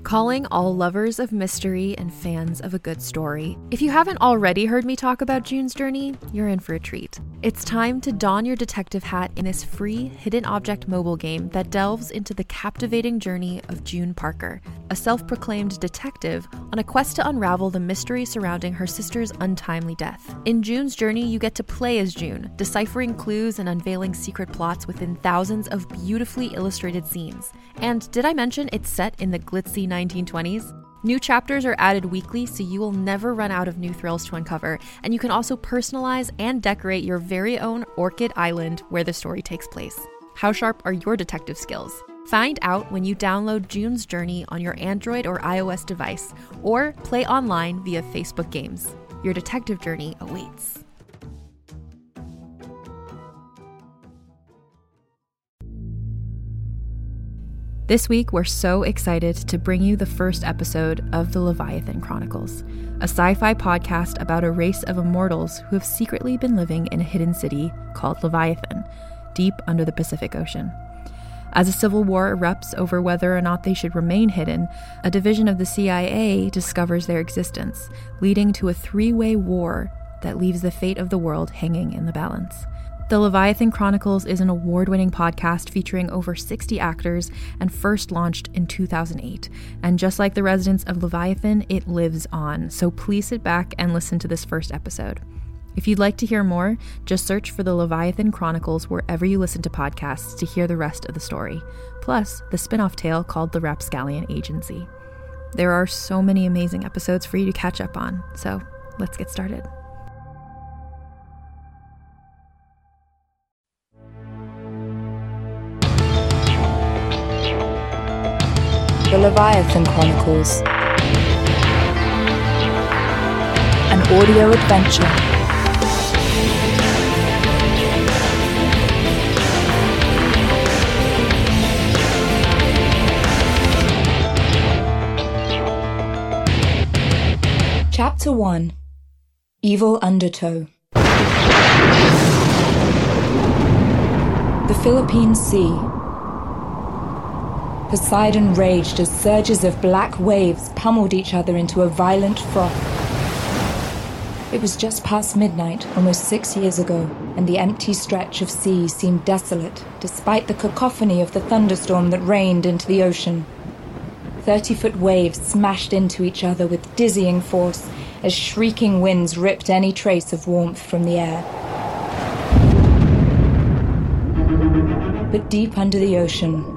Calling all lovers of mystery and fans of a good story. If you haven't already heard me talk about June's Journey, you're in for a treat. It's time to don your detective hat in this free hidden object mobile game that delves into the captivating journey of June Parker, a self-proclaimed detective on a quest to unravel the mystery surrounding her sister's untimely death. In June's Journey, you get to play as June, deciphering clues and unveiling secret plots within thousands of beautifully illustrated scenes. And did I mention it's set in the glitzy 1920s? New chapters are added weekly, so you will never run out of new thrills to uncover, and you can also personalize and decorate your very own Orchid Island where the story takes place. How sharp are your detective skills? Find out when you download June's Journey on your Android or iOS device, or play online via Facebook Games. Your detective journey awaits. This week, we're so excited to bring you the first episode of the Leviathan Chronicles, a sci-fi podcast about a race of immortals who have secretly been living in a hidden city called Leviathan, deep under the Pacific Ocean. As a civil war erupts over whether or not they should remain hidden, a division of the CIA discovers their existence, leading to a three-way war that leaves the fate of the world hanging in the balance. The Leviathan Chronicles is an award-winning podcast featuring over 60 actors and first launched in 2008. And just like the residents of Leviathan, it lives on. So please sit back and listen to this first episode. If you'd like to hear more, just search for the Leviathan Chronicles wherever you listen to podcasts to hear the rest of the story. Plus, the spin-off tale called The Rapscallion Agency. There are so many amazing episodes for you to catch up on. So let's get started. The Leviathan Chronicles, an audio adventure. Chapter 1: Evil Undertow. The Philippine Sea. Poseidon raged as surges of black waves pummeled each other into a violent froth. It was just past midnight, almost 6 years ago, and the empty stretch of sea seemed desolate, despite the cacophony of the thunderstorm that rained into the ocean. 30-foot waves smashed into each other with dizzying force as shrieking winds ripped any trace of warmth from the air. But deep under the ocean,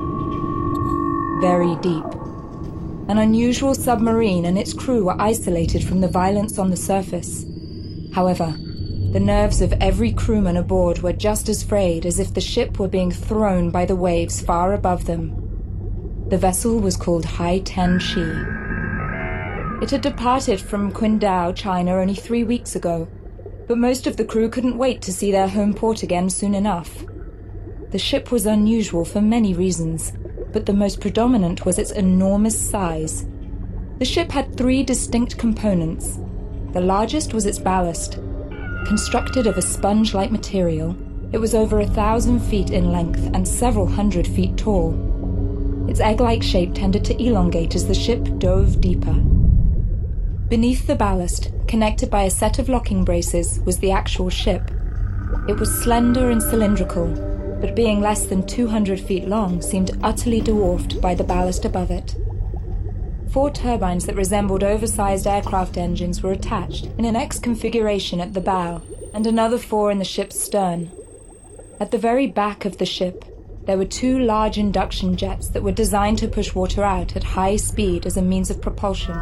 very deep, an unusual submarine and its crew were isolated from the violence on the surface. However, the nerves of every crewman aboard were just as frayed as if the ship were being thrown by the waves far above them. The vessel was called Hai-Ten-Shi. It had departed from Qingdao, China, only 3 weeks ago, but most of the crew couldn't wait to see their home port again soon enough. The ship was unusual for many reasons, but the most predominant was its enormous size. The ship had 3 distinct components. The largest was its ballast. Constructed of a sponge-like material, it was over 1,000 feet in length and several hundred feet tall. Its egg-like shape tended to elongate as the ship dove deeper. Beneath the ballast, connected by a set of locking braces, was the actual ship. It was slender and cylindrical, but being less than 200 feet long seemed utterly dwarfed by the ballast above it. 4 turbines that resembled oversized aircraft engines were attached in an X configuration at the bow, and another 4 in the ship's stern. At the very back of the ship, there were 2 large induction jets that were designed to push water out at high speed as a means of propulsion.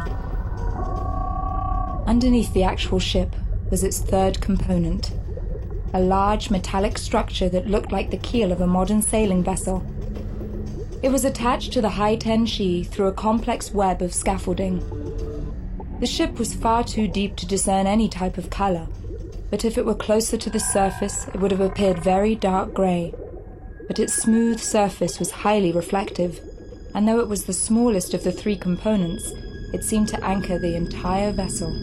Underneath the actual ship was its 3rd component, a large metallic structure that looked like the keel of a modern sailing vessel. It was attached to the Hai-Ten-Shi through a complex web of scaffolding. The ship was far too deep to discern any type of color, but if it were closer to the surface, it would have appeared very dark gray. But its smooth surface was highly reflective, and though it was the smallest of the 3 components, it seemed to anchor the entire vessel.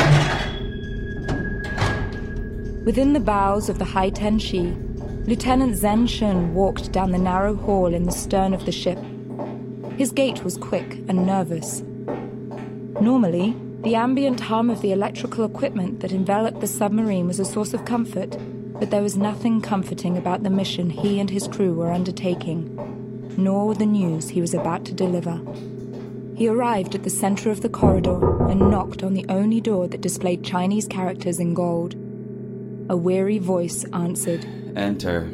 Within the bows of the Hai-Ten-Shi, Lieutenant Zhen Shun walked down the narrow hall in the stern of the ship. His gait was quick and nervous. Normally, the ambient hum of the electrical equipment that enveloped the submarine was a source of comfort, but there was nothing comforting about the mission he and his crew were undertaking, nor the news he was about to deliver. He arrived at the center of the corridor and knocked on the only door that displayed Chinese characters in gold. A weary voice answered. Enter.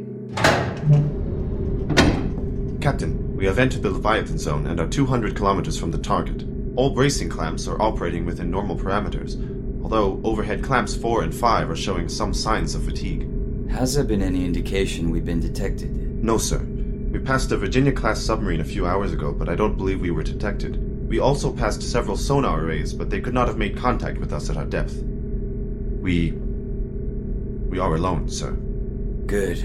Captain, we have entered the Leviathan zone and are 200 kilometers from the target. All bracing clamps are operating within normal parameters, although overhead clamps 4 and 5 are showing some signs of fatigue. Has there been any indication we've been detected? No, sir. We passed a Virginia-class submarine a few hours ago, but I don't believe we were detected. We also passed several sonar arrays, but they could not have made contact with us at our depth. We are alone, sir. Good.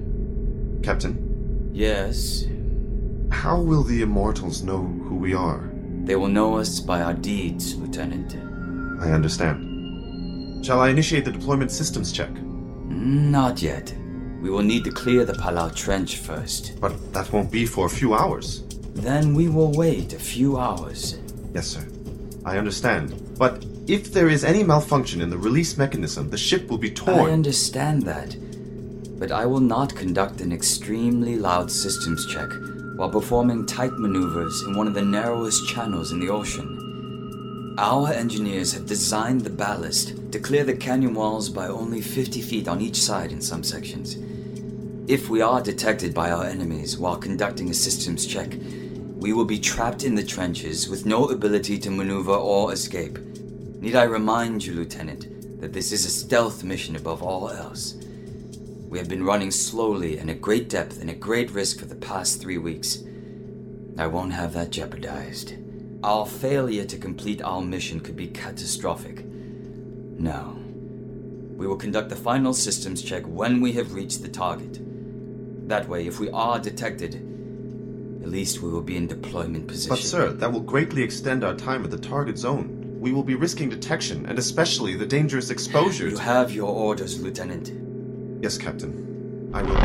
Captain? Yes? How will the Immortals know who we are? They will know us by our deeds, Lieutenant. I understand. Shall I initiate the deployment systems check? Not yet. We will need to clear the Palau Trench first. But that won't be for a few hours. Then we will wait a few hours. Yes, sir. I understand. But if there is any malfunction in the release mechanism, the ship will be torn. I understand that. But I will not conduct an extremely loud systems check while performing tight maneuvers in one of the narrowest channels in the ocean. Our engineers have designed the ballast to clear the canyon walls by only 50 feet on each side in some sections. If we are detected by our enemies while conducting a systems check, we will be trapped in the trenches with no ability to maneuver or escape. Need I remind you, Lieutenant, that this is a stealth mission above all else? We have been running slowly and at great depth and at great risk for the past 3 weeks. I won't have that jeopardized. Our failure to complete our mission could be catastrophic. No. We will conduct the final systems check when we have reached the target. That way, if we are detected, at least we will be in deployment position. But sir, that will greatly extend our time at the target zone. We will be risking detection, and especially the dangerous exposures. You have your orders, Lieutenant. Yes, Captain. I will.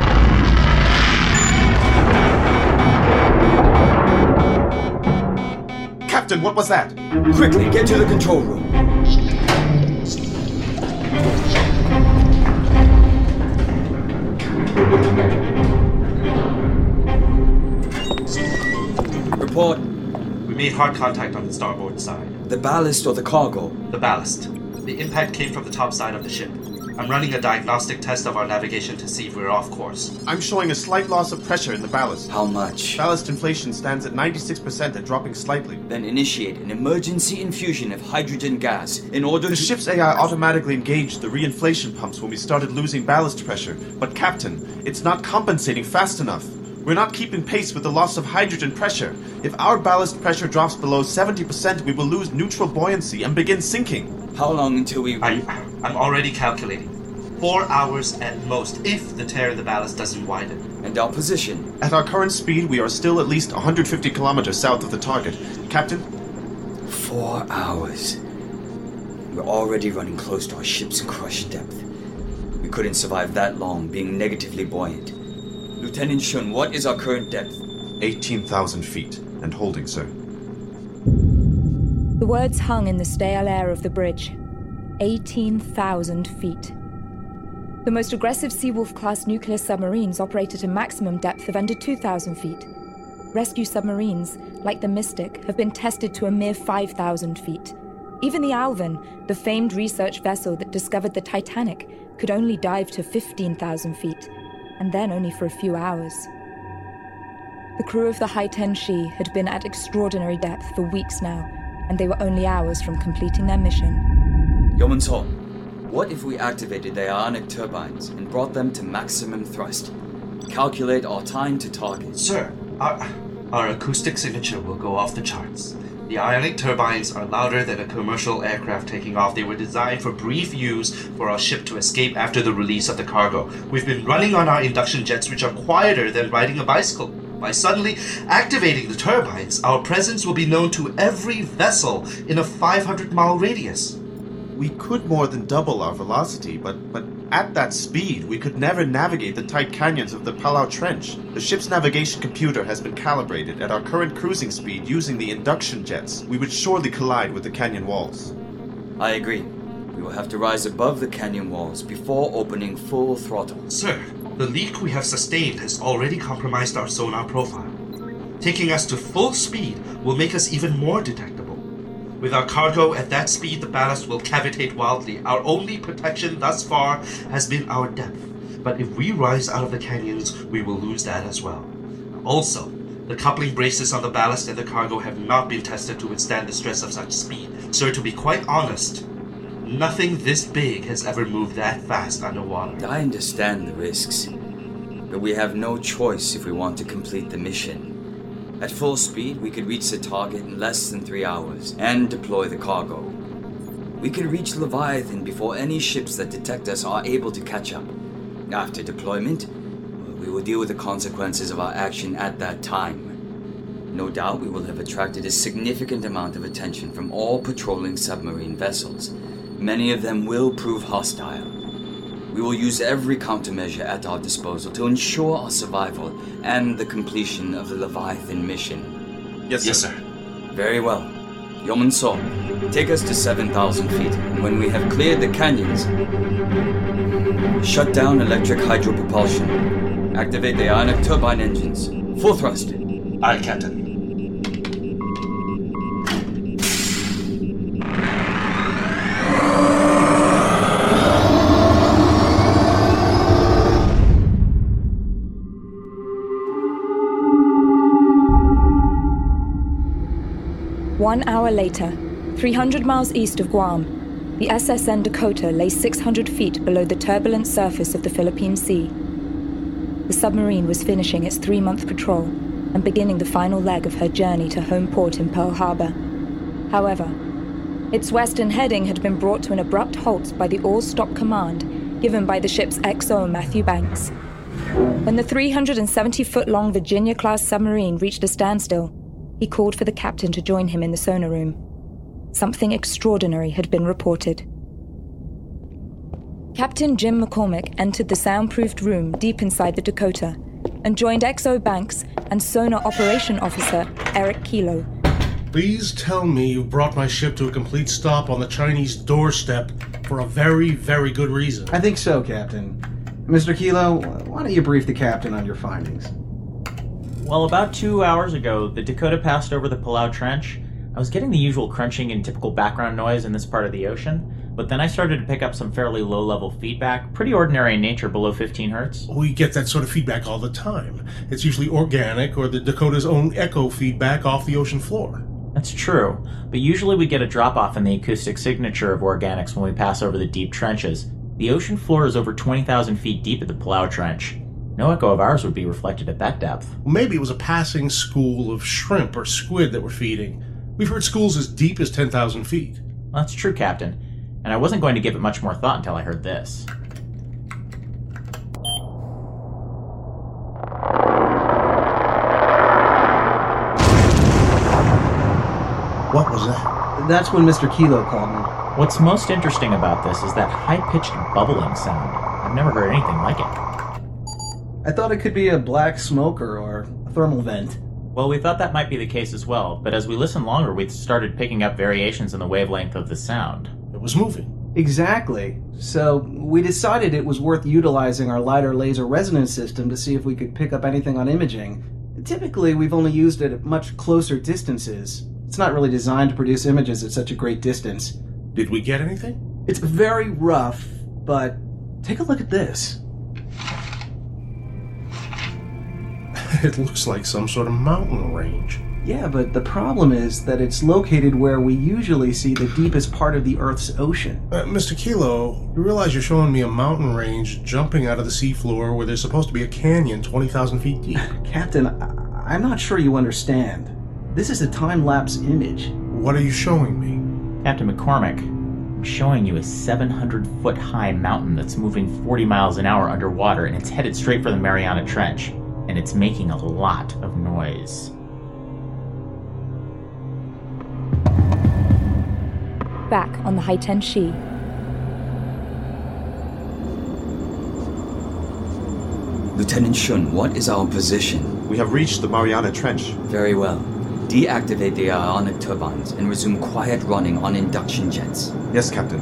Captain, what was that? Quickly, get to the control room. Report. We made hard contact on the starboard side. The ballast or the cargo? The ballast. The impact came from the top side of the ship. I'm running a diagnostic test of our navigation to see if we're off course. I'm showing a slight loss of pressure in the ballast. How much? Ballast inflation stands at 96% and dropping slightly. Then initiate an emergency infusion of hydrogen gas in order The to... ship's AI automatically engaged the reinflation pumps when we started losing ballast pressure. But Captain, it's not compensating fast enough. We're not keeping pace with the loss of hydrogen pressure. If our ballast pressure drops below 70%, we will lose neutral buoyancy and begin sinking. How long until we... I'm already calculating. 4 hours at most, if the tear in the ballast doesn't widen. And our position? At our current speed, we are still at least 150 kilometers south of the target. Captain? 4 hours. We're already running close to our ship's crush depth. We couldn't survive that long being negatively buoyant. Lieutenant Shun, what is our current depth? 18,000 feet, and holding, sir. The words hung in the stale air of the bridge. 18,000 feet. The most aggressive Seawolf-class nuclear submarines operate at a maximum depth of under 2,000 feet. Rescue submarines, like the Mystic, have been tested to a mere 5,000 feet. Even the Alvin, the famed research vessel that discovered the Titanic, could only dive to 15,000 feet, and then only for a few hours. The crew of the Haiten-Shi had been at extraordinary depth for weeks now, and they were only hours from completing their mission. Yeoman Sol, what if we activated the ionic turbines and brought them to maximum thrust? Calculate our time to target. Sir, our acoustic signature will go off the charts. The ionic turbines are louder than a commercial aircraft taking off. They were designed for brief use for our ship to escape after the release of the cargo. We've been running on our induction jets, which are quieter than riding a bicycle. By suddenly activating the turbines, our presence will be known to every vessel in a 500-mile radius. We could more than double our velocity, but at that speed, we could never navigate the tight canyons of the Palau Trench. The ship's navigation computer has been calibrated at our current cruising speed using the induction jets. We would surely collide with the canyon walls. I agree. We will have to rise above the canyon walls before opening full throttle. Sir, the leak we have sustained has already compromised our sonar profile. Taking us to full speed will make us even more detectable. With our cargo at that speed, the ballast will cavitate wildly. Our only protection thus far has been our depth. But if we rise out of the canyons, we will lose that as well. Also, the coupling braces on the ballast and the cargo have not been tested to withstand the stress of such speed. Sir, to be quite honest, nothing this big has ever moved that fast underwater. I understand the risks, but we have no choice if we want to complete the mission. At full speed, we could reach the target in less than 3 hours and deploy the cargo. We can reach Leviathan before any ships that detect us are able to catch up. After deployment, we will deal with the consequences of our action at that time. No doubt we will have attracted a significant amount of attention from all patrolling submarine vessels. Many of them will prove hostile. We will use every countermeasure at our disposal to ensure our survival and the completion of the Leviathan mission. Yes, sir. Yes, sir. Very well. Yeoman Saw, take us to 7,000 feet, and when we have cleared the canyons, shut down electric hydropropulsion. Activate the ionic turbine engines. Full thrust. Aye, Captain. One hour later, 300 miles east of Guam, the SSN Dakota lay 600 feet below the turbulent surface of the Philippine Sea. The submarine was finishing its 3-month patrol and beginning the final leg of her journey to home port in Pearl Harbor. However, its western heading had been brought to an abrupt halt by the all-stop command given by the ship's XO Matthew Banks. When the 370-foot-long Virginia-class submarine reached a standstill, he called for the captain to join him in the sonar room. Something extraordinary had been reported. Captain Jim McCormick entered the soundproofed room deep inside the Dakota and joined XO Banks and Sonar Operation Officer Eric Kilo. Please tell me you've brought my ship to a complete stop on the Chinese doorstep for a very, very good reason. I think so, Captain. Mr. Kilo, why don't you brief the captain on your findings? Well, about 2 hours ago, the Dakota passed over the Palau Trench. I was getting the usual crunching and typical background noise in this part of the ocean, but then I started to pick up some fairly low-level feedback, pretty ordinary in nature, below 15 hertz. We get that sort of feedback all the time. It's usually organic or the Dakota's own echo feedback off the ocean floor. That's true, but usually we get a drop-off in the acoustic signature of organics when we pass over the deep trenches. The ocean floor is over 20,000 feet deep at the Palau Trench. No echo of ours would be reflected at that depth. Maybe it was a passing school of shrimp or squid that we're feeding. We've heard schools as deep as 10,000 feet. Well, that's true, Captain, and I wasn't going to give it much more thought until I heard this. What was that? That's when Mr. Kilo called me. What's most interesting about this is that high-pitched bubbling sound. I've never heard anything like it. I thought it could be a black smoker or a thermal vent. Well, we thought that might be the case as well, but as we listened longer, we started picking up variations in the wavelength of the sound. It was moving. Exactly. So we decided it was worth utilizing our LiDAR laser resonance system to see if we could pick up anything on imaging. Typically, we've only used it at much closer distances. It's not really designed to produce images at such a great distance. Did we get anything? It's very rough, but take a look at this. It looks like some sort of mountain range. Yeah, but the problem is that it's located where we usually see the deepest part of the Earth's ocean. Mr. Kilo, you realize you're showing me a mountain range jumping out of the seafloor where there's supposed to be a canyon 20,000 feet deep. Captain, I'm not sure you understand. This is a time-lapse image. What are you showing me? Captain McCormick, I'm showing you a 700-foot-high mountain that's moving 40 miles an hour underwater, and it's headed straight for the Mariana Trench. And it's making a lot of noise. right back on the Haiten-Shi. Lieutenant Shun, what is our position? We have reached the Mariana Trench. Very well. Deactivate the ionic turbines and resume quiet running on induction jets. Yes, Captain.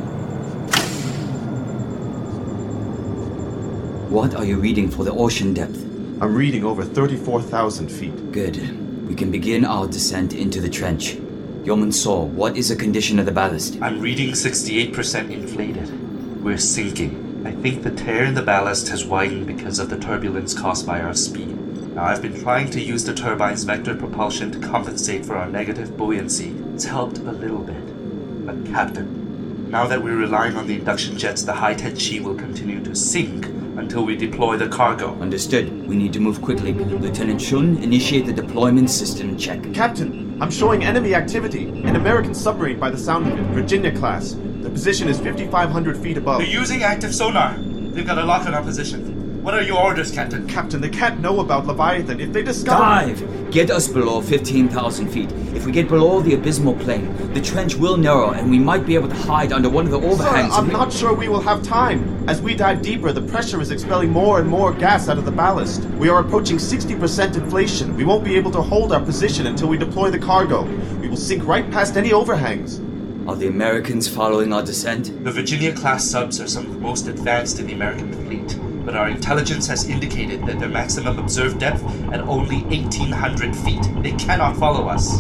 What are you reading for the ocean depth? I'm reading over 34,000 feet. Good. We can begin our descent into the trench. Yeoman Saw, what is the condition of the ballast? I'm reading 68% inflated. We're sinking. I think the tear in the ballast has widened because of the turbulence caused by our speed. Now, I've been trying to use the turbine's vector propulsion to compensate for our negative buoyancy. It's helped a little bit. But Captain, now that we're relying on the induction jets, the Haiten-Shi will continue to sink until we deploy the cargo. Understood. We need to move quickly. Lieutenant Shun, initiate the deployment system check. Captain, I'm showing enemy activity. An American submarine by the sound of it, Virginia class. The position is 5,500 feet above. They're using active sonar. They've got a lock on our position. What are your orders, Captain? Captain, they can't know about Leviathan. If they discover... Dive! Get us below 15,000 feet. If we get below the abysmal plain, the trench will narrow and we might be able to hide under one of the overhangs. Sir, I'm not sure we will have time. As we dive deeper, the pressure is expelling more and more gas out of the ballast. We are approaching 60% inflation. We won't be able to hold our position until we deploy the cargo. We will sink right past any overhangs. Are the Americans following our descent? The Virginia-class subs are some of the most advanced in the American fleet, but our intelligence has indicated that their maximum observed depth at only 1,800 feet. They cannot follow us.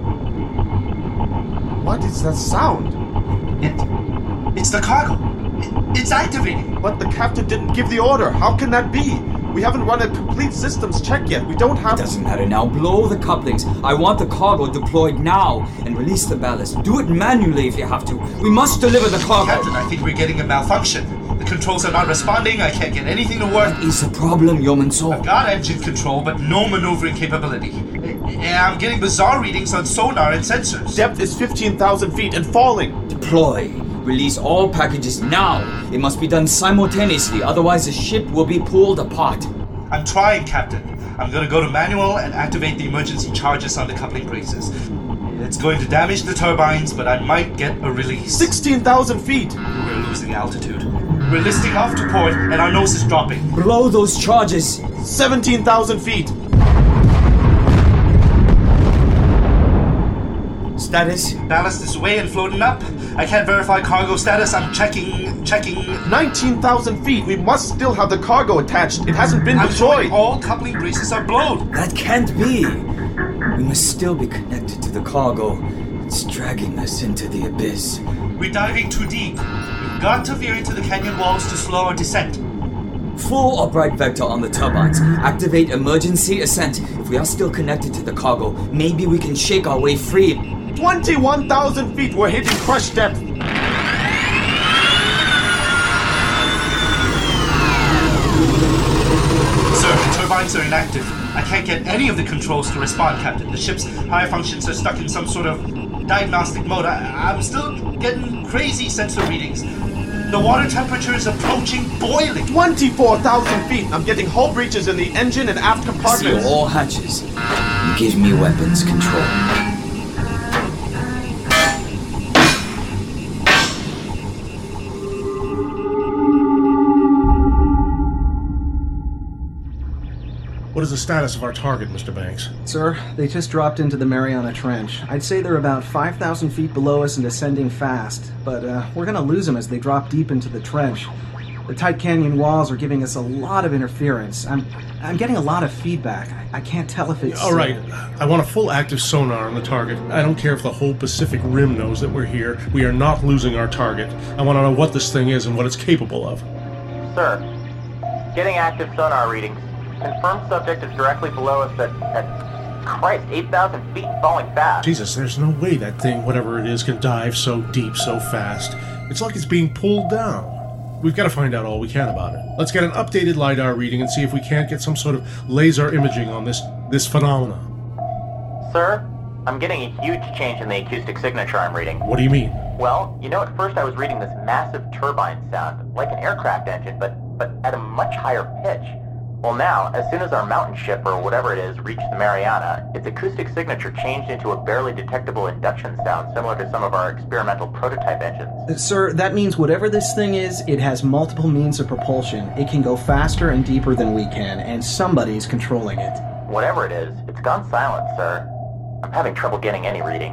What is that sound? It's the cargo. It's activating. But the captain didn't give the order. How can that be? We haven't run a complete systems check yet. We don't have... It doesn't matter now. Blow the couplings. I want the cargo deployed now and release the ballast. Do it manually if you have to. We must deliver the cargo. Captain, I think we're getting a malfunction. The controls are not responding. I can't get anything to work. What is the problem, Yeoman Saw? I've got engine control, but no maneuvering capability. I'm getting bizarre readings on sonar and sensors. Depth is 15,000 feet and falling. Deploy. Release all packages now. It must be done simultaneously, otherwise the ship will be pulled apart. I'm trying, Captain. I'm gonna go to manual and activate the emergency charges on the coupling braces. It's going to damage the turbines, but I might get a release. 16,000 feet! We're losing altitude. We're listing off to port, and our nose is dropping. Blow those charges! 17,000 feet! Status? Ballast is away and floating up. I can't verify cargo status. I'm checking. 19,000 feet! We must still have the cargo attached. It hasn't been deployed. All coupling braces are blown. That can't be! We must still be connected to the cargo. It's dragging us into the abyss. We're diving too deep. We've got to veer into the canyon walls to slow our descent. Full upright vector on the turbines. Activate emergency ascent. If we are still connected to the cargo, maybe we can shake our way free. 21,000 feet! We're hitting crush depth! Sir, the turbines are inactive. I can't get any of the controls to respond, Captain. The ship's higher functions are stuck in some sort of diagnostic mode. I'm still getting crazy sensor readings. The water temperature is approaching boiling. 24,000 feet! I'm getting hull breaches in the engine and aft compartments. See all hatches. Give me weapons control. What is the status of our target, Mr. Banks? Sir, they just dropped into the Mariana Trench. I'd say they're about 5,000 feet below us and descending fast, but we're gonna lose them as they drop deep into the trench. The tight canyon walls are giving us a lot of interference. I'm getting a lot of feedback. I can't tell if it's... All right, I want a full active sonar on the target. I don't care if the whole Pacific Rim knows that we're here. We are not losing our target. I want to know what this thing is and what it's capable of. Sir, getting active sonar readings. Confirmed subject is directly below us at Christ, 8,000 feet falling fast. Jesus, there's no way that thing, whatever it is, can dive so deep so fast. It's like it's being pulled down. We've got to find out all we can about it. Let's get an updated LiDAR reading and see if we can't get some sort of laser imaging on this phenomena. Sir, I'm getting a huge change in the acoustic signature I'm reading. What do you mean? Well, at first I was reading this massive turbine sound, like an aircraft engine, but at a much higher pitch. Well now, as soon as our mountain ship, or whatever it is, reached the Mariana, its acoustic signature changed into a barely detectable induction sound similar to some of our experimental prototype engines. Sir, that means whatever this thing is, it has multiple means of propulsion. It can go faster and deeper than we can, and somebody's controlling it. Whatever it is, it's gone silent, sir. I'm having trouble getting any reading.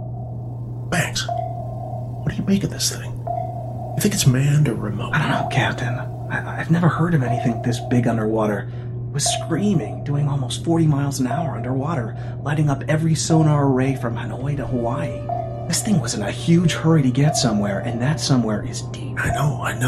Banks, what do you make of this thing? You think it's manned or remote? I don't know, Captain. I've never heard of anything this big underwater. It was screaming, doing almost 40 miles an hour underwater, lighting up every sonar array from Hanoi to Hawaii. This thing was in a huge hurry to get somewhere, and that somewhere is deep. I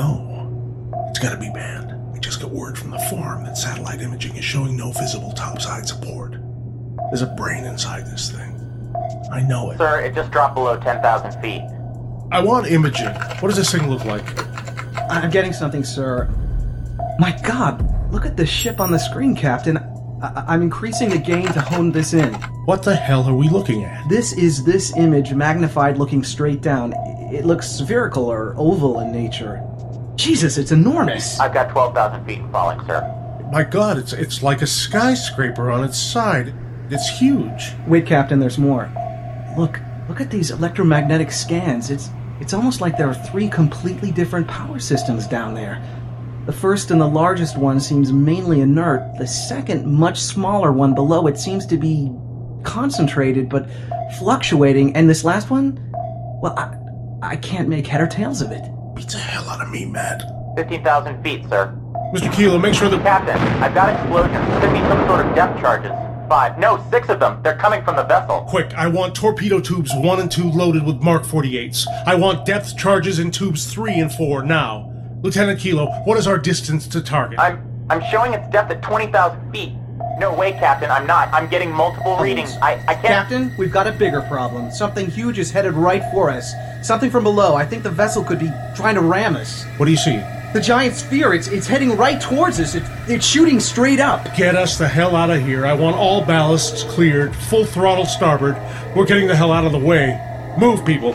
know. It's gotta be manned. We just got word from the farm that satellite imaging is showing no visible topside support. There's a brain inside this thing. I know it. Sir, it just dropped below 10,000 feet. I want imaging. What does this thing look like? I'm getting something, sir. My God, look at the ship on the screen, Captain. I'm increasing the gain to hone this in. What the hell are we looking at? This is this image magnified looking straight down. It looks spherical or oval in nature. Jesus, it's enormous. I've got 12,000 feet and falling, sir. My God, it's like a skyscraper on its side. It's huge. Wait, Captain, there's more. Look at these electromagnetic scans. It's almost like there are 3 completely different power systems down there. The first and the largest one seems mainly inert. The second, much smaller one below it seems to be concentrated but fluctuating. And this last one? Well, I can't make head or tails of it. Beats the hell out of me, Matt. 15,000 feet, sir. Mr. Kilo, make sure that... Captain, I've got explosions. Could be some sort of depth charges. 5, no, 6 of them. They're coming from the vessel. Quick, I want torpedo tubes 1 and 2 loaded with Mark 48s. I want depth charges in tubes 3 and 4 now. Lieutenant Kilo, what is our distance to target? I'm showing its depth at 20,000 feet. No way, Captain, I'm not. I'm getting multiple readings. I can't... Captain, we've got a bigger problem. Something huge is headed right for us. Something from below. I think the vessel could be trying to ram us. What do you see? The giant sphere, it's heading right towards us. It's shooting straight up. Get us the hell out of here. I want all ballasts cleared, full throttle starboard. We're getting the hell out of the way. Move, people.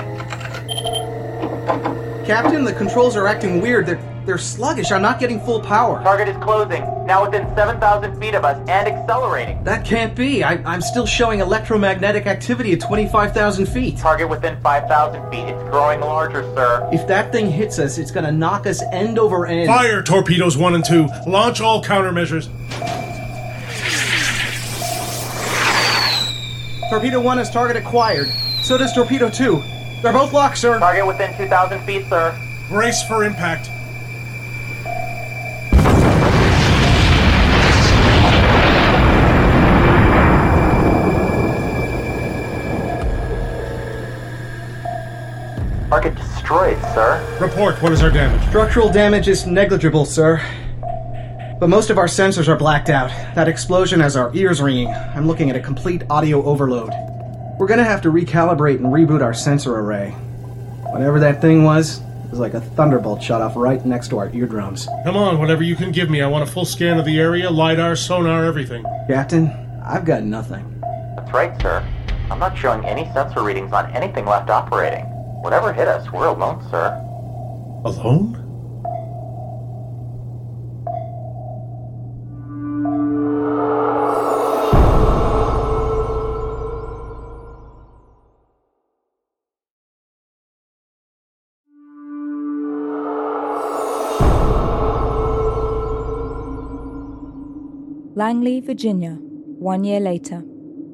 Captain, the controls are acting weird. They're sluggish. I'm not getting full power. Target is closing. Now within 7,000 feet of us and accelerating. That can't be. I'm still showing electromagnetic activity at 25,000 feet. Target within 5,000 feet. It's growing larger, sir. If that thing hits us, it's gonna knock us end over end. Fire torpedoes 1 and 2. Launch all countermeasures. Torpedo 1 has target acquired. So does Torpedo 2. They're both locked, sir. Target within 2,000 feet, sir. Brace for impact. Target destroyed, sir. Report, what is our damage? Structural damage is negligible, sir. But most of our sensors are blacked out. That explosion has our ears ringing. I'm looking at a complete audio overload. We're gonna have to recalibrate and reboot our sensor array. Whatever that thing was like a thunderbolt shot off right next to our eardrums. Come on, whatever you can give me. I want a full scan of the area, LiDAR, sonar, everything. Captain, I've got nothing. That's right, sir. I'm not showing any sensor readings on anything left operating. Whatever hit us, we're alone, sir. Alone? Langley, Virginia, 1 year later.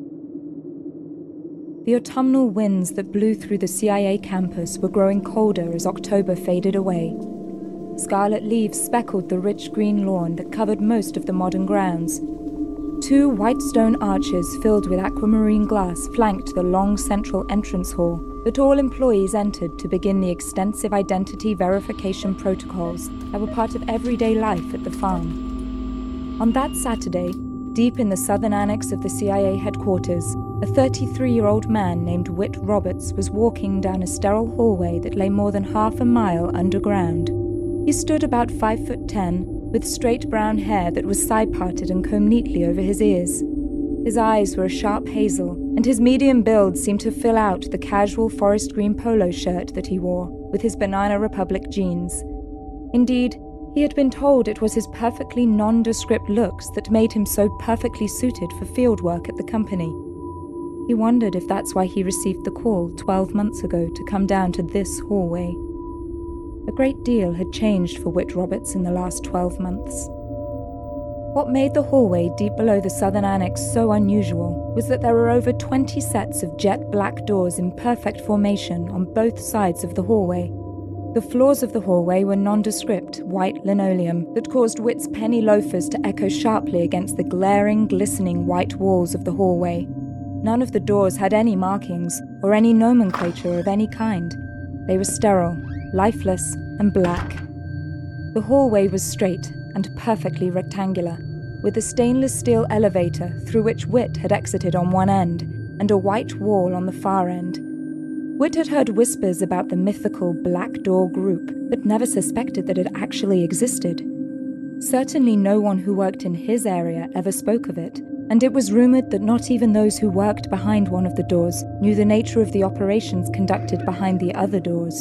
The autumnal winds that blew through the CIA campus were growing colder as October faded away. Scarlet leaves speckled the rich green lawn that covered most of the modern grounds. 2 white stone arches filled with aquamarine glass flanked the long central entrance hall that all employees entered to begin the extensive identity verification protocols that were part of everyday life at the farm. On that Saturday, deep in the southern annex of the CIA headquarters, a 33-year-old man named Whit Roberts was walking down a sterile hallway that lay more than half a mile underground. He stood about 5'10", with straight brown hair that was side-parted and combed neatly over his ears. His eyes were a sharp hazel, and his medium build seemed to fill out the casual forest green polo shirt that he wore, with his Banana Republic jeans. Indeed, He had been told it was his perfectly nondescript looks that made him so perfectly suited for field work at the company. He wondered if that's why he received the call 12 months ago to come down to this hallway. A great deal had changed for Whit Roberts in the last 12 months. What made the hallway deep below the southern annex so unusual was that there were over 20 sets of jet black doors in perfect formation on both sides of the hallway. The floors of the hallway were nondescript, white linoleum that caused Whit's penny loafers to echo sharply against the glaring, glistening white walls of the hallway. None of the doors had any markings or any nomenclature of any kind. They were sterile, lifeless, and black. The hallway was straight and perfectly rectangular, with a stainless steel elevator through which Whit had exited on one end, and a white wall on the far end. Whit had heard whispers about the mythical Black Door group, but never suspected that it actually existed. Certainly no one who worked in his area ever spoke of it, and it was rumored that not even those who worked behind one of the doors knew the nature of the operations conducted behind the other doors.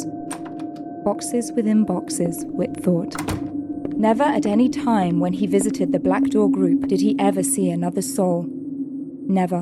Boxes within boxes, Whit thought. Never at any time when he visited the Black Door group did he ever see another soul. Never.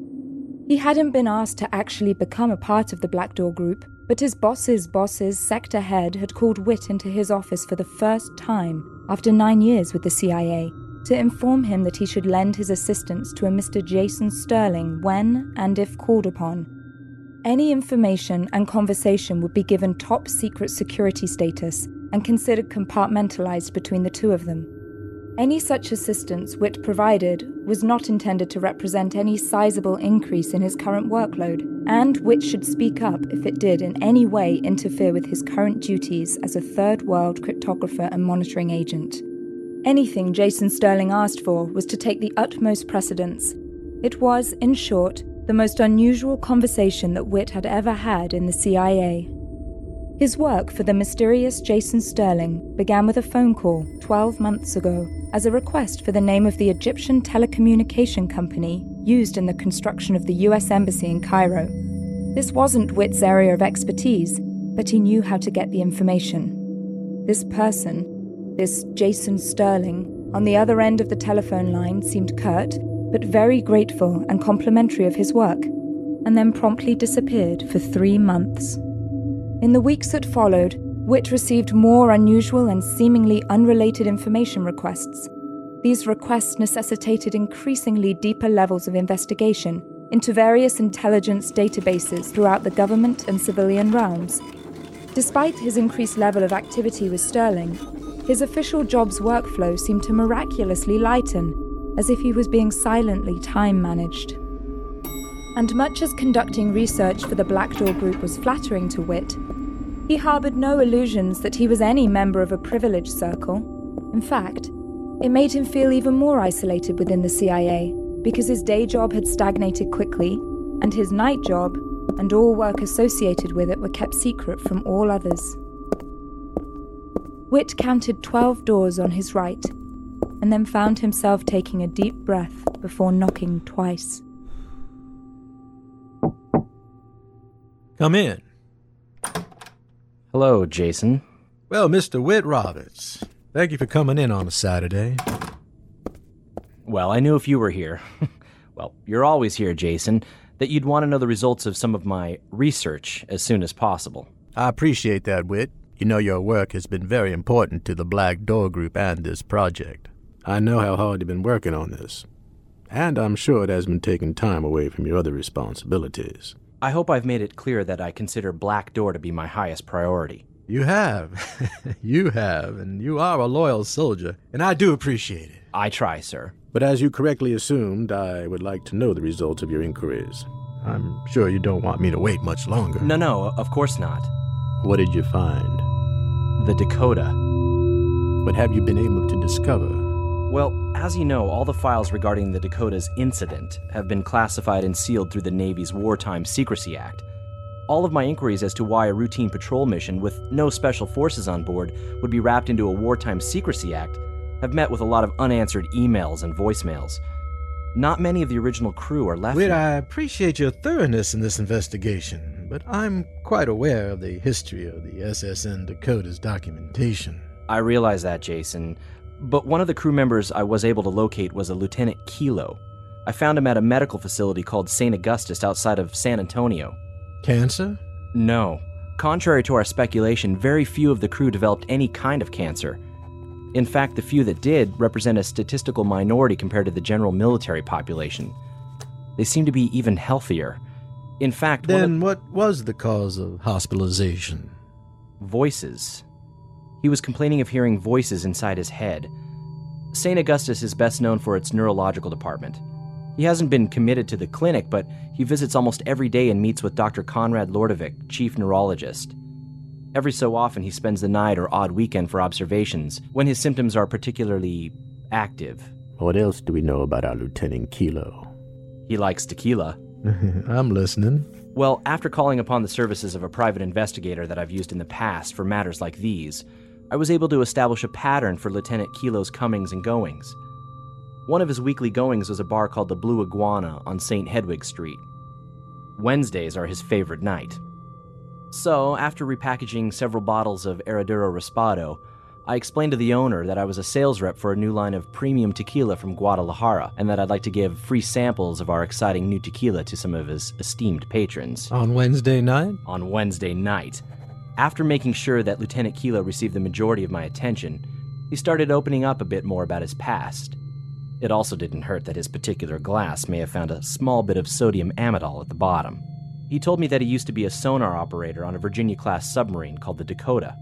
He hadn't been asked to actually become a part of the Black Door group, but his boss's sector head had called Whit into his office for the first time after 9 years with the CIA to inform him that he should lend his assistance to a Mr. Jason Sterling when and if called upon. Any information and conversation would be given top secret security status and considered compartmentalized between the two of them. Any such assistance Whit provided was not intended to represent any sizable increase in his current workload, and Whit should speak up if it did in any way interfere with his current duties as a third world cryptographer and monitoring agent. Anything Jason Sterling asked for was to take the utmost precedence. It was, in short, the most unusual conversation that Whit had ever had in the CIA. His work for the mysterious Jason Sterling began with a phone call 12 months ago as a request for the name of the Egyptian telecommunication company used in the construction of the US Embassy in Cairo. This wasn't Whit's area of expertise, but he knew how to get the information. This person, this Jason Sterling, on the other end of the telephone line seemed curt, but very grateful and complimentary of his work, and then promptly disappeared for 3 months. In the weeks that followed, Whit received more unusual and seemingly unrelated information requests. These requests necessitated increasingly deeper levels of investigation into various intelligence databases throughout the government and civilian realms. Despite his increased level of activity with Sterling, his official job's workflow seemed to miraculously lighten, as if he was being silently time-managed. And much as conducting research for the Black Door group was flattering to Whit, he harbored no illusions that he was any member of a privileged circle. In fact, it made him feel even more isolated within the CIA, because his day job had stagnated quickly, and his night job, and all work associated with it, were kept secret from all others. Whit counted 12 doors on his right, and then found himself taking a deep breath before knocking twice. Come in. Hello, Jason. Well, Mr. Whit Roberts, thank you for coming in on a Saturday. Well, I knew if you were here, well, you're always here, Jason, that you'd want to know the results of some of my research as soon as possible. I appreciate that, Whit. You know your work has been very important to the Black Door Group and this project. I know how hard you've been working on this, and I'm sure it has been taking time away from your other responsibilities. I hope I've made it clear that I consider Black Door to be my highest priority. You have. You have, and you are a loyal soldier, and I do appreciate it. I try, sir. But as you correctly assumed, I would like to know the results of your inquiries. I'm sure you don't want me to wait much longer. No, of course not. What did you find? The Dakota. What have you been able to discover? Well, as you know, all the files regarding the Dakota's incident have been classified and sealed through the Navy's Wartime Secrecy Act. All of my inquiries as to why a routine patrol mission with no special forces on board would be wrapped into a Wartime Secrecy Act have met with a lot of unanswered emails and voicemails. Not many of the original crew are left. Whit, I appreciate your thoroughness in this investigation, but I'm quite aware of the history of the SSN Dakota's documentation. I realize that, Jason. But one of the crew members I was able to locate was a Lieutenant Kilo. I found him at a medical facility called St. Augustus outside of San Antonio. Cancer? No. Contrary to our speculation, very few of the crew developed any kind of cancer. In fact, the few that did represent a statistical minority compared to the general military population. They seem to be even healthier. In fact, Then what was the cause of hospitalization? Voices. He was complaining of hearing voices inside his head. St. Augustus is best known for its neurological department. He hasn't been committed to the clinic, but he visits almost every day and meets with Dr. Konrad Lordovic, chief neurologist. Every so often, he spends the night or odd weekend for observations, when his symptoms are particularly active. What else do we know about our Lieutenant Kilo? He likes tequila. I'm listening. Well, after calling upon the services of a private investigator that I've used in the past for matters like these, I was able to establish a pattern for Lieutenant Kilo's comings and goings. One of his weekly goings was a bar called the Blue Iguana on St. Hedwig Street. Wednesdays are his favorite night. So, after repackaging several bottles of Herradura Raspado, I explained to the owner that I was a sales rep for a new line of premium tequila from Guadalajara, and that I'd like to give free samples of our exciting new tequila to some of his esteemed patrons. On Wednesday night? On Wednesday night. After making sure that Lieutenant Kilo received the majority of my attention, he started opening up a bit more about his past. It also didn't hurt that his particular glass may have found a small bit of sodium amidol at the bottom. He told me that he used to be a sonar operator on a Virginia-class submarine called the Dakota.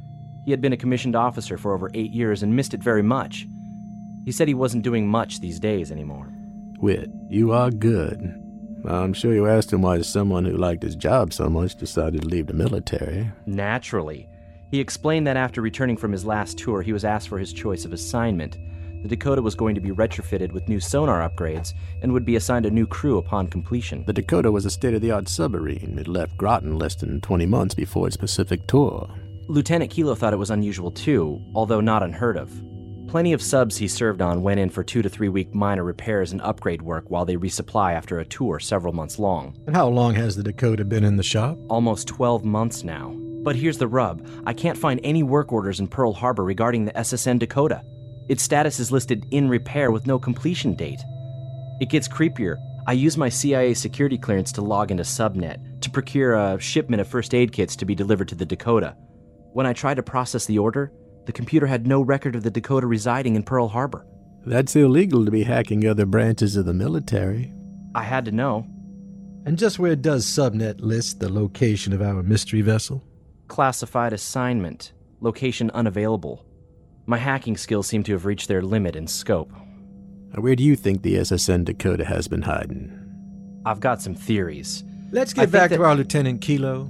He had been a commissioned officer for over 8 years and missed it very much. He said he wasn't doing much these days anymore. Whit, you are good. I'm sure you asked him why someone who liked his job so much decided to leave the military. Naturally. He explained that after returning from his last tour, he was asked for his choice of assignment. The Dakota was going to be retrofitted with new sonar upgrades and would be assigned a new crew upon completion. The Dakota was a state-of-the-art submarine. It left Groton less than 20 months before its Pacific tour. Lieutenant Kilo thought it was unusual too, although not unheard of. Plenty of subs he served on went in for 2 to 3 week minor repairs and upgrade work while they resupply after a tour several months long. And how long has the Dakota been in the shop? Almost 12 months now. But here's the rub. I can't find any work orders in Pearl Harbor regarding the SSN Dakota. Its status is listed in repair with no completion date. It gets creepier. I use my CIA security clearance to log into Subnet to procure a shipment of first aid kits to be delivered to the Dakota. When I tried to process the order, the computer had no record of the Dakota residing in Pearl Harbor. That's illegal to be hacking other branches of the military. I had to know. And just where does Subnet list the location of our mystery vessel? Classified assignment. Location unavailable. My hacking skills seem to have reached their limit in scope. Where do you think the SSN Dakota has been hiding? I've got some theories. Let's get back to our Lieutenant Kilo.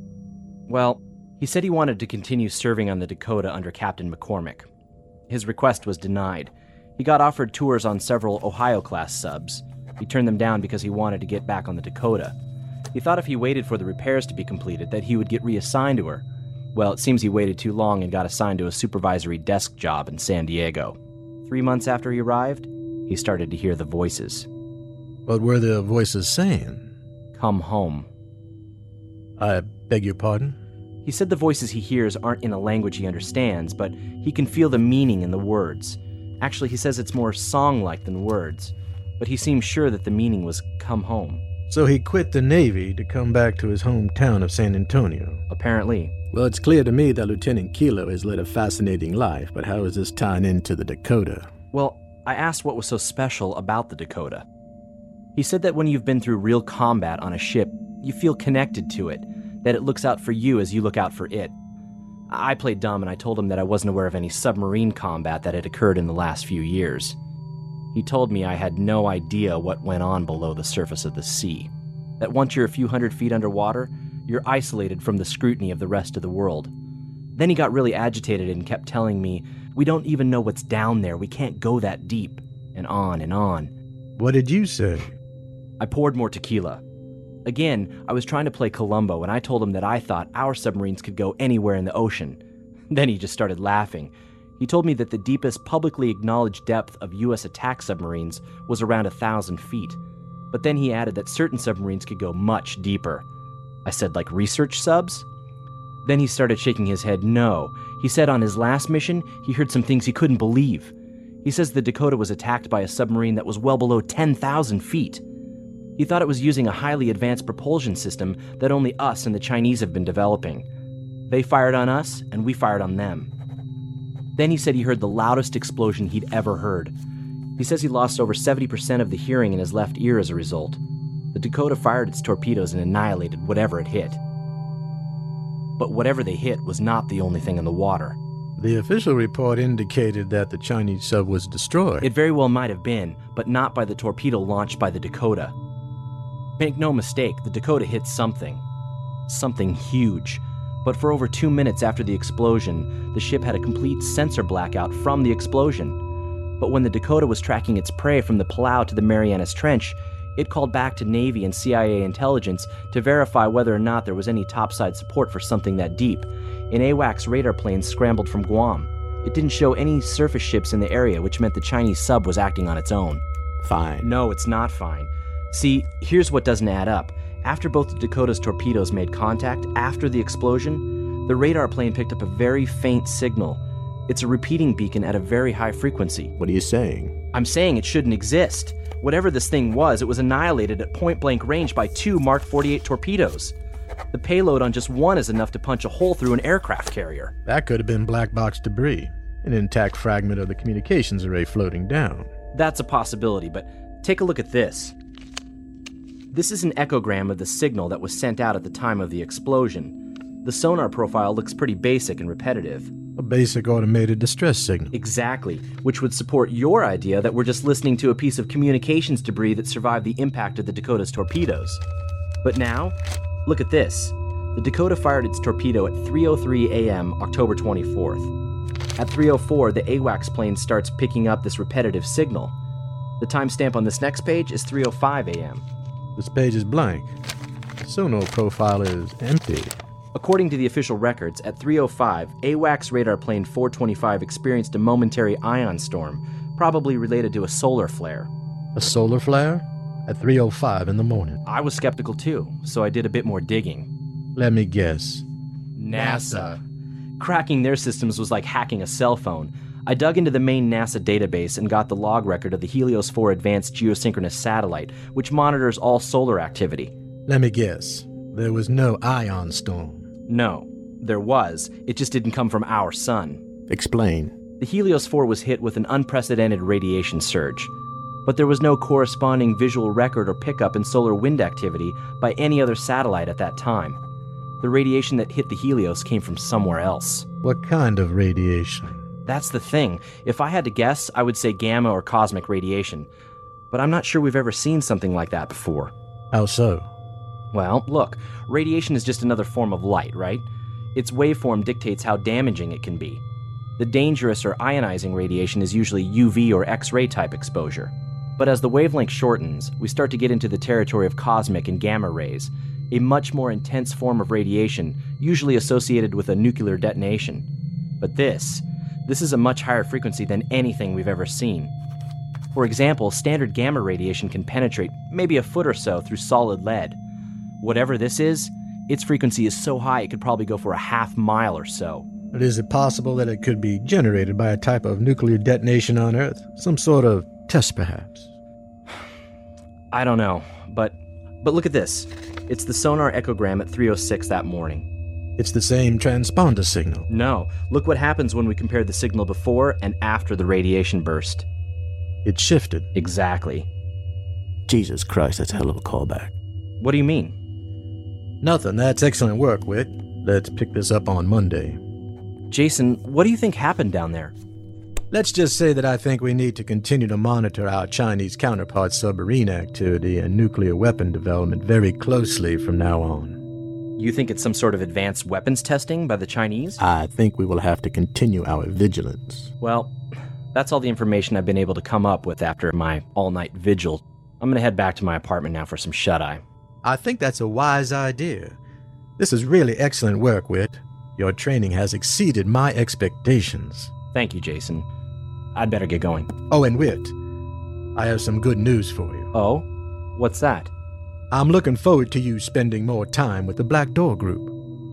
Well, he said he wanted to continue serving on the Dakota under Captain McCormick. His request was denied. He got offered tours on several Ohio-class subs. He turned them down because he wanted to get back on the Dakota. He thought if he waited for the repairs to be completed that he would get reassigned to her. Well, it seems he waited too long and got assigned to a supervisory desk job in San Diego. 3 months after he arrived, he started to hear the voices. What were the voices saying? Come home. I beg your pardon? He said the voices he hears aren't in a language he understands, but he can feel the meaning in the words. Actually, he says it's more song-like than words, but he seems sure that the meaning was come home. So he quit the Navy to come back to his hometown of San Antonio. Apparently. Well, it's clear to me that Lieutenant Kilo has led a fascinating life, but how is this tying into the Dakota? Well, I asked what was so special about the Dakota. He said that when you've been through real combat on a ship, you feel connected to it, that it looks out for you as you look out for it. I played dumb and I told him that I wasn't aware of any submarine combat that had occurred in the last few years. He told me I had no idea what went on below the surface of the sea. That once you're a few hundred feet underwater, you're isolated from the scrutiny of the rest of the world. Then he got really agitated and kept telling me, we don't even know what's down there, we can't go that deep, and on and on. What did you say? I poured more tequila. Again, I was trying to play Columbo, and I told him that I thought our submarines could go anywhere in the ocean. Then he just started laughing. He told me that the deepest publicly acknowledged depth of U.S. attack submarines was around 1,000 feet. But then he added that certain submarines could go much deeper. I said, like research subs? Then he started shaking his head no. He said on his last mission, he heard some things he couldn't believe. He says the Dakota was attacked by a submarine that was well below 10,000 feet. He thought it was using a highly advanced propulsion system that only us and the Chinese have been developing. They fired on us, and we fired on them. Then he said he heard the loudest explosion he'd ever heard. He says he lost over 70% of the hearing in his left ear as a result. The Dakota fired its torpedoes and annihilated whatever it hit. But whatever they hit was not the only thing in the water. The official report indicated that the Chinese sub was destroyed. It very well might have been, but not by the torpedo launched by the Dakota. Make no mistake, the Dakota hit something. Something huge. But for over 2 minutes after the explosion, the ship had a complete sensor blackout from the explosion. But when the Dakota was tracking its prey from the Palau to the Marianas Trench, it called back to Navy and CIA intelligence to verify whether or not there was any topside support for something that deep. An AWACS radar plane scrambled from Guam. It didn't show any surface ships in the area, which meant the Chinese sub was acting on its own. Fine. No, it's not fine. See, here's what doesn't add up. After both the Dakota's torpedoes made contact, after the explosion, the radar plane picked up a very faint signal. It's a repeating beacon at a very high frequency. What are you saying? I'm saying it shouldn't exist. Whatever this thing was, it was annihilated at point-blank range by 2 Mark 48 torpedoes. The payload on just one is enough to punch a hole through an aircraft carrier. That could have been black box debris, an intact fragment of the communications array floating down. That's a possibility, but take a look at this. This is an echogram of the signal that was sent out at the time of the explosion. The sonar profile looks pretty basic and repetitive. A basic automated distress signal. Exactly, which would support your idea that we're just listening to a piece of communications debris that survived the impact of the Dakota's torpedoes. But now, look at this. The Dakota fired its torpedo at 3:03 a.m. October 24th. At 3:04, the AWACS plane starts picking up this repetitive signal. The timestamp on this next page is 3:05 a.m. This page is blank. The sonar profile is empty. According to the official records, at 3:05, AWACS radar plane 425 experienced a momentary ion storm, probably related to a solar flare. A solar flare? At 3:05 in the morning. I was skeptical too, so I did a bit more digging. Let me guess. NASA. Cracking their systems was like hacking a cell phone. I dug into the main NASA database and got the log record of the Helios 4 Advanced Geosynchronous Satellite, which monitors all solar activity. Let me guess. There was no ion storm. No, there was. It just didn't come from our sun. Explain. The Helios 4 was hit with an unprecedented radiation surge, but there was no corresponding visual record or pickup in solar wind activity by any other satellite at that time. The radiation that hit the Helios came from somewhere else. What kind of radiation? That's the thing. If I had to guess, I would say gamma or cosmic radiation. But I'm not sure we've ever seen something like that before. How so? Well, look, radiation is just another form of light, right? Its waveform dictates how damaging it can be. The dangerous or ionizing radiation is usually UV or X-ray type exposure. But as the wavelength shortens, we start to get into the territory of cosmic and gamma rays, a much more intense form of radiation, usually associated with a nuclear detonation. But this is a much higher frequency than anything we've ever seen. For example, standard gamma radiation can penetrate maybe a foot or so through solid lead. Whatever this is, its frequency is so high it could probably go for a half mile or so. But is it possible that it could be generated by a type of nuclear detonation on Earth? Some sort of test, perhaps? I don't know, but look at this. It's the sonar echogram at 3:06 that morning. It's the same transponder signal. No, look what happens when we compare the signal before and after the radiation burst. It shifted. Exactly. Jesus Christ, that's a hell of a callback. What do you mean? Nothing. That's excellent work, Whit. Let's pick this up on Monday. Jason, what do you think happened down there? Let's just say that I think we need to continue to monitor our Chinese counterparts' submarine activity and nuclear weapon development very closely from now on. You think it's some sort of advanced weapons testing by the Chinese? I think we will have to continue our vigilance. Well, that's all the information I've been able to come up with after my all-night vigil. I'm gonna head back to my apartment now for some shut-eye. I think that's a wise idea. This is really excellent work, Whit. Your training has exceeded my expectations. Thank you, Jason. I'd better get going. Oh, and Whit, I have some good news for you. Oh? What's that? I'm looking forward to you spending more time with the Black Door Group.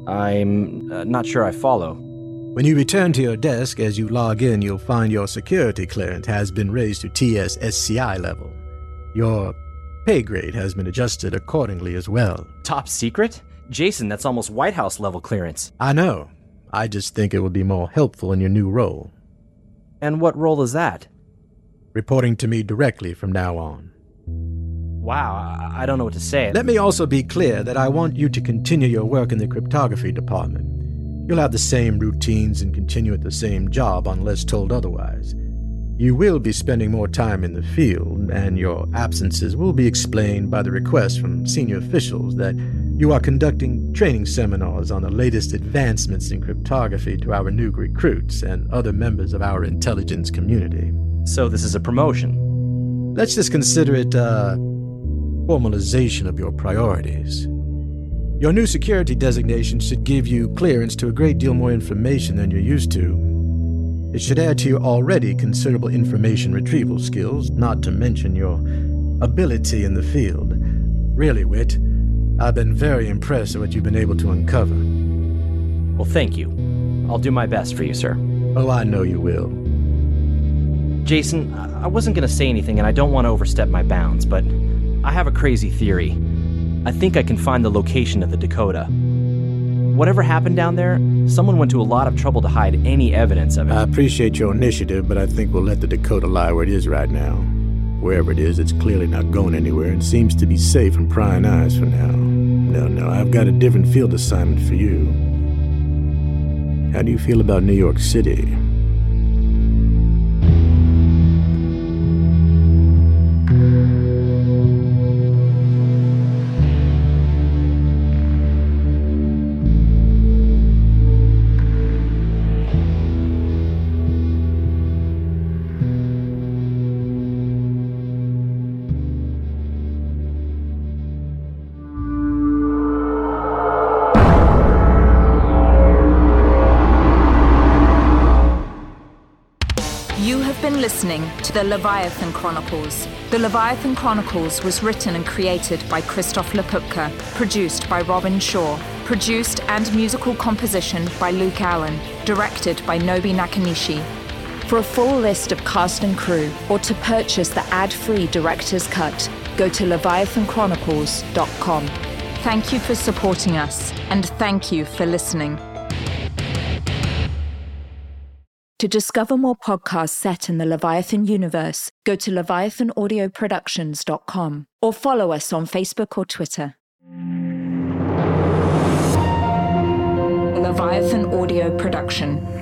I'm not sure I follow. When you return to your desk, as you log in, you'll find your security clearance has been raised to TS-SCI level. Your pay grade has been adjusted accordingly as well. Top secret? Jason, that's almost White House level clearance. I know. I just think it would be more helpful in your new role. And what role is that? Reporting to me directly from now on. Wow, I don't know what to say. Let me also be clear that I want you to continue your work in the cryptography department. You'll have the same routines and continue at the same job unless told otherwise. You will be spending more time in the field, and your absences will be explained by the request from senior officials that you are conducting training seminars on the latest advancements in cryptography to our new recruits and other members of our intelligence community. So this is a promotion? Let's just consider it a formalization of your priorities. Your new security designation should give you clearance to a great deal more information than you're used to. It should add to your already considerable information retrieval skills, not to mention your ability in the field. Really, Whit, I've been very impressed with what you've been able to uncover. Well, thank you. I'll do my best for you, sir. Oh, I know you will. Jason, I wasn't going to say anything, and I don't want to overstep my bounds, but I have a crazy theory. I think I can find the location of the Dakota. Whatever happened down there, someone went to a lot of trouble to hide any evidence of it. I appreciate your initiative, but I think we'll let the Dakota lie where it is right now. Wherever it is, it's clearly not going anywhere and seems to be safe from prying eyes for now. No, I've got a different field assignment for you. How do you feel about New York City? Listening to the Leviathan Chronicles. The Leviathan Chronicles was written and created by Christoph Lapupka, produced by Robin Shaw, produced and musical composition by Luke Allen, directed by Nobi Nakanishi. For a full list of cast and crew, or to purchase the ad-free director's cut, go to leviathanchronicles.com. Thank you for supporting us, and thank you for listening. To discover more podcasts set in the Leviathan universe, go to leviathanaudioproductions.com or follow us on Facebook or Twitter. Leviathan Audio Production.